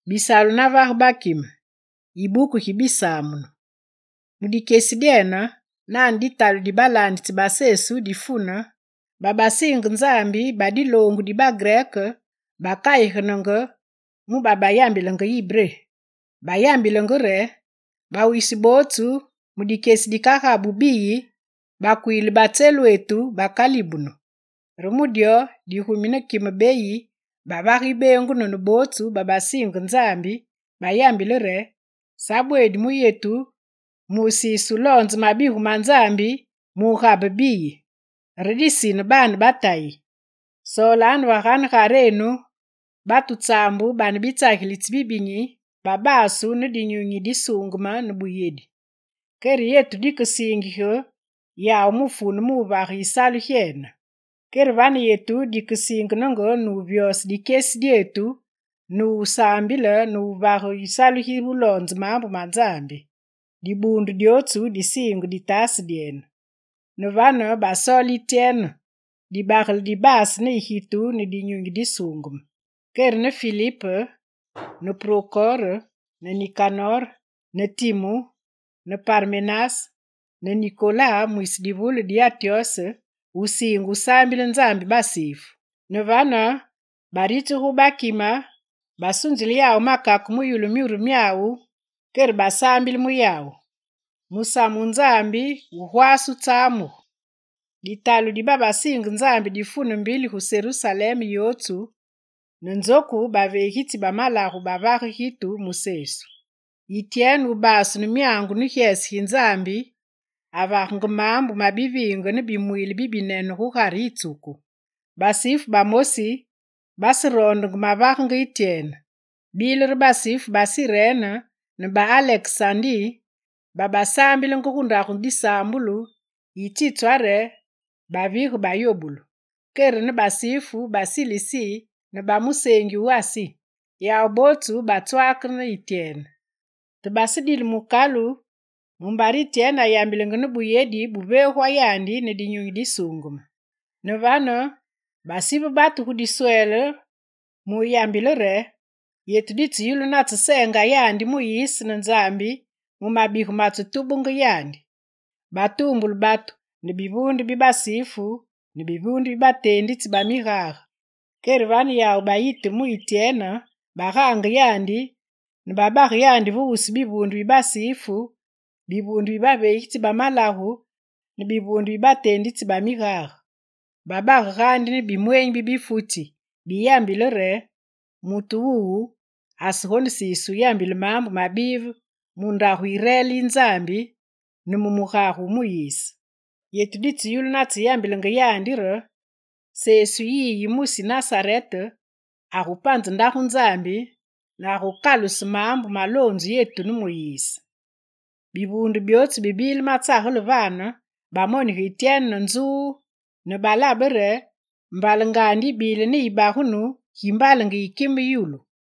bisalu na varu bakima, ibuku hibisamuno. Mudikesi diena, nani ditalu di balandi tibasesu difuna, babasinga nzambi badilongu di bagreke, bakaihenenge, mu babayambilenga ibre. Bayambilenga re, bawisi botu, mudikesi dikahabu biyi, bakuili batselu etu bakalibuno. Rumudio dihumine kima beyi, babaribengu nono botu babasinga nzambi, bayambile re, sabwedi muyetu, musisu lonzi mabihu manzambi, muhabe biyi. Redisine bani batayi. Solanu wahani harenu, batu tsambu bani bitsahilitsi bibinyi, babasu nidinyunyi disunguma nubuyedi. Keri yetu dikusingiho, yao mufunu muvahi isalu hiena. Keri vani yetu dikusinginongo nuvyos dikesi dietu, nuusambile nuvahi isalu hiru lonzi mambu manzambi. Dibundu diotu disingu ditasi diena. Nuvano basoli tiena, dibagil dibasi ni hitu ni dinyungi disungum. Keri ne Filipe, ne Prokore, ne Nikanor, ne Timu, ne Parmenas, ne Nikola mwisidivulu diatiose, usingu sambile nzambi basifu. Nuvano bariti hubakima, basunzili yao makaku muyulu miuru miau, keri basambile muyau. Musamu nzambi uhuasu tamu. Ditalu di babasinga nzambi difunu mbili hu Jerusalemu yotu, nzoku bavehiti bamalahu bavari hitu musesu. Itienu basu numiangu nuhiesi hinzambi, avahangu mambu mabivingo nibimwili bibinenu huhari ituku. Basifu bamosi, basirondungu mavahangu itienu. Bilir basifu basirena, nba Aleksandi, babasambile ngukundaku disambulu, ititware, bavihu bayobulu. Keri ne basifu basilisi, ne bamusengi wasi. Yao botu batwakne itienu. Tebasidili mukalu, mumbari tiena yambilengu nubuyedi bubehwa yandi ne dinyungi disunguma. Nevano, basifu batu hudiswele, mu yambile re, yetu diti yulu natusenga yandi mu yisi nzambi, mu mabihu matutubungu yandi. Batumbulu batu, ne bivundi bibasifu, ne bivundi bibatendi tibamihaha. Keri vani yao bayite mu itiena, bahanga yandi, ne babari yandi vuusi bivundi bibasifu, bivundi bibavehi tibamalahu, ne bivundi bibatendi tibamihaha. Babari handi ne bimwenyi bibifuti, biyambile re, mutu uu, asihoni sisu yambile mambu mabivu, mundahu ireli nzambi, numumuhahu muyisi. Yetu diti yulu nati yambilenga yandire, sesu yiyi musi Nasarete, ahupanzi ndahu nzambi, na ahukalusi mambu malonzi yetu numuyisi. Bibundu biotu bibili matsahulu vana, bamoni hitienu nzuu, ne balabere, mbalengandi bile ni ibahunu, himbalenga ikimi yulu.